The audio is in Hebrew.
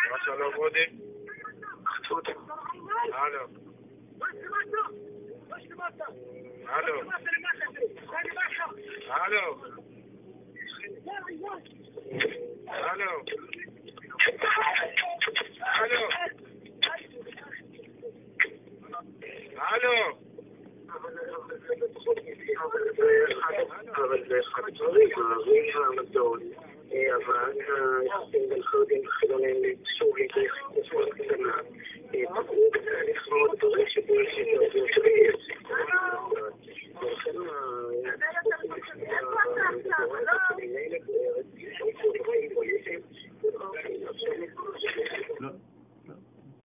שלום רודי. הלו. הלו. הלו. הלו. הלו. הלו. אבל זה אחד דברים, הערים המדון, הבאת היחסים בין חרדים וחילונים שוב להתייחסות קטנה, פגעו